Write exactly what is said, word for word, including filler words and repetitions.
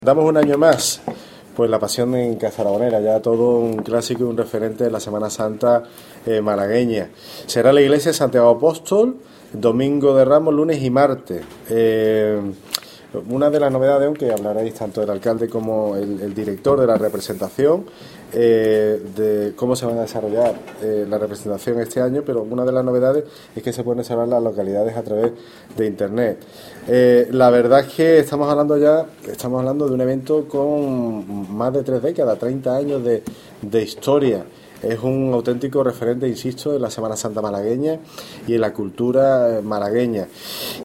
Damos un año más, pues la Pasión en Cazarabonera, ya todo un clásico y un referente de la Semana Santa eh, malagueña. Será la iglesia de Santiago Apóstol, domingo de Ramos, lunes y martes. Eh, una de las novedades, aunque hablaréis tanto el alcalde como el, el director de la representación, eh, de cómo se van a desarrollar eh, la representación este año, pero una de las novedades es que se pueden reservar las localidades a través de internet. Eh, la verdad es que estamos hablando ya, estamos hablando de un evento con más de tres décadas, treinta años de, de historia. Es un auténtico referente, insisto, en la Semana Santa malagueña y en la cultura malagueña.